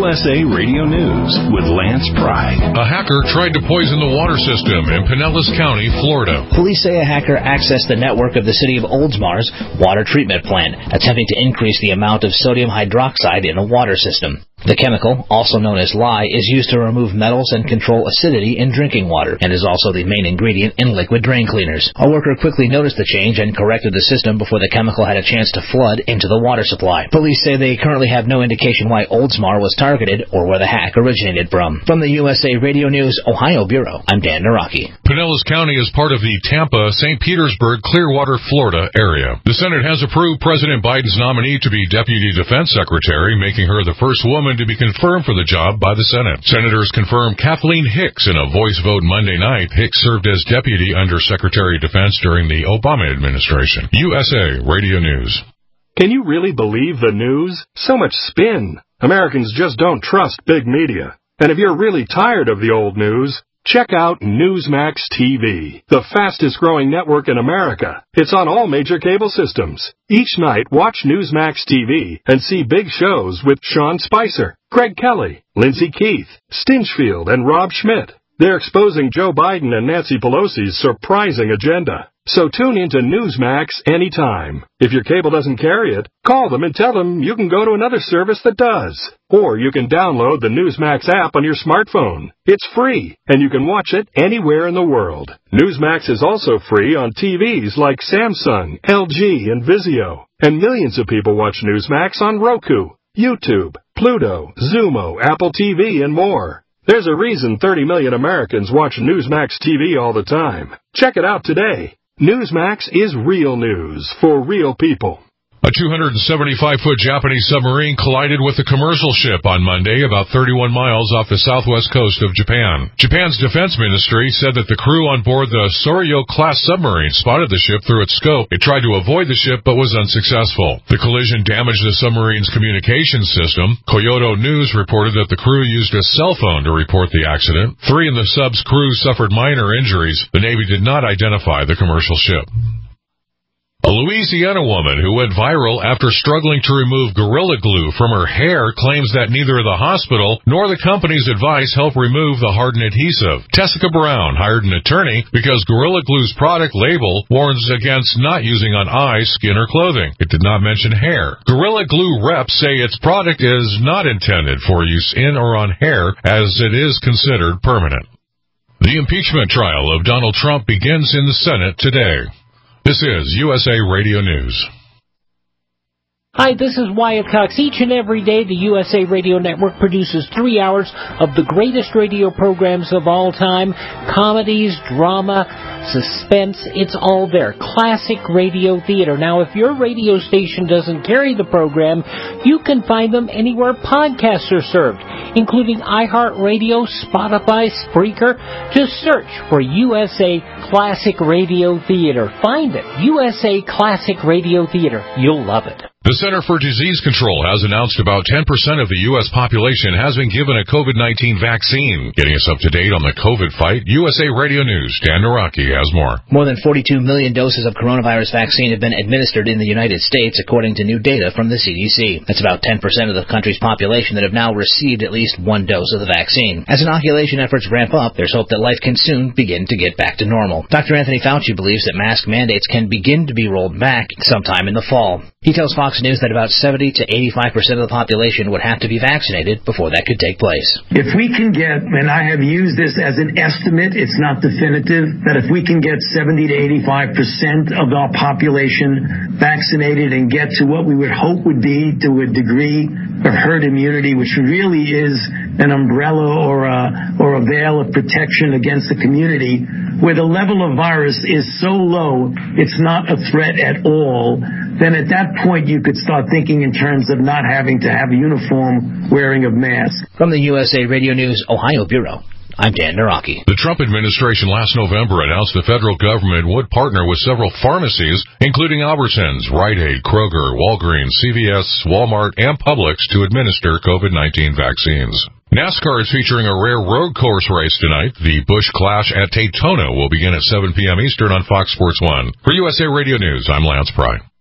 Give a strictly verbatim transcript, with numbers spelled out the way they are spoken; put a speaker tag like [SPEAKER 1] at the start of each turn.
[SPEAKER 1] S A Radio News with Lance Pry.
[SPEAKER 2] A hacker tried to poison the water system in Pinellas County, Florida.
[SPEAKER 3] Police say a hacker accessed the network of the city of Oldsmar's water treatment plant, attempting to increase the amount of sodium hydroxide in a water system. The chemical, also known as lye, is used to remove metals and control acidity in drinking water, and is also the main ingredient in liquid drain cleaners. A worker quickly noticed the change and corrected the system before the chemical had a chance to flood into the water supply. Police say they currently have no indication why Oldsmar was targeted or where the hack originated from. From the U S A Radio News Ohio Bureau, I'm Dan Naraki.
[SPEAKER 2] Pinellas County is part of the Tampa, Saint Petersburg, Clearwater, Florida area. The Senate has approved President Biden's nominee to be Deputy Defense Secretary, making her the first woman to be confirmed for the job by the Senate. Senators confirmed Kathleen Hicks in a voice vote Monday night. Hicks served as Deputy Under Secretary of Defense during the Obama administration. U S A Radio News.
[SPEAKER 4] Can you really believe the news? So much spin. Americans just don't trust big media. And if you're really tired of the old news, check out Newsmax T V, the fastest-growing network in America. It's on all major cable systems. Each night, watch Newsmax T V and see big shows with Sean Spicer, Greg Kelly, Lindsey Keith, Stinchfield, and Rob Schmidt. They're exposing Joe Biden and Nancy Pelosi's surprising agenda. So tune into Newsmax anytime. If your cable doesn't carry it, call them and tell them you can go to another service that does. Or you can download the Newsmax app on your smartphone. It's free, and you can watch it anywhere in the world. Newsmax is also free on T Vs like Samsung, L G, and Vizio. And millions of people watch Newsmax on Roku, YouTube, Pluto, Zumo, Apple T V, and more. There's a reason thirty million Americans watch Newsmax T V all the time. Check it out today. Newsmax is real news for real people.
[SPEAKER 2] A two hundred seventy-five foot Japanese submarine collided with a commercial ship on Monday about thirty-one miles off the southwest coast of Japan. Japan's defense ministry said that the crew on board the Soryo-class submarine spotted the ship through its scope. It tried to avoid the ship but was unsuccessful. The collision damaged the submarine's communications system. Kyodo News reported that the crew used a cell phone to report the accident. Three in the sub's crew suffered minor injuries. The Navy did not identify the commercial ship. A Louisiana woman who went viral after struggling to remove Gorilla Glue from her hair claims that neither the hospital nor the company's advice helped remove the hardened adhesive. Tessica Brown hired an attorney because Gorilla Glue's product label warns against not using on eyes, skin, or clothing. It did not mention hair. Gorilla Glue reps say its product is not intended for use in or on hair, as it is considered permanent. The impeachment trial of Donald Trump begins in the Senate today. This is U S A Radio News.
[SPEAKER 5] Hi, this is Wyatt Cox. Each and every day, the U S A Radio Network produces three hours of the greatest radio programs of all time. Comedies, drama, suspense, it's all there. Classic radio theater. Now, if your radio station doesn't carry the program, you can find them anywhere podcasts are served, including iHeartRadio, Spotify, Spreaker. Just search for U S A Classic Radio Theater. Find it. U S A Classic Radio Theater. You'll love it.
[SPEAKER 2] The Center for Disease Control has announced about ten percent of the U S population has been given a COVID nineteen vaccine. Getting us up to date on the COVID fight, U S A Radio News, Dan Naraki has more.
[SPEAKER 3] More than forty-two million doses of coronavirus vaccine have been administered in the United States, according to new data from the C D C. That's about ten percent of the country's population that have now received at least one dose of the vaccine. As inoculation efforts ramp up, there's hope that life can soon begin to get back to normal. Doctor Anthony Fauci believes that mask mandates can begin to be rolled back sometime in the fall. He tells Fox News that about seventy to eighty-five percent of the population would have to be vaccinated before that could take place.
[SPEAKER 6] If we can get, and I have used this as an estimate, it's not definitive, that if we can get seventy to eighty-five percent of our population vaccinated and get to what we would hope would be to a degree of herd immunity, which really is an umbrella or a, or a veil of protection against the community, where the level of virus is so low, it's not a threat at all, then at that point you could start thinking in terms of not having to have a uniform wearing of masks.
[SPEAKER 3] From the U S A Radio News Ohio Bureau, I'm Dan Naraki.
[SPEAKER 2] The Trump administration last November announced the federal government would partner with several pharmacies, including Albertsons, Rite Aid, Kroger, Walgreens, C V S, Walmart, and Publix to administer COVID nineteen vaccines. NASCAR is featuring a rare road course race tonight. The Busch Clash at Daytona will begin at seven p.m. Eastern on Fox Sports one. For U S A Radio News, I'm Lance Pry.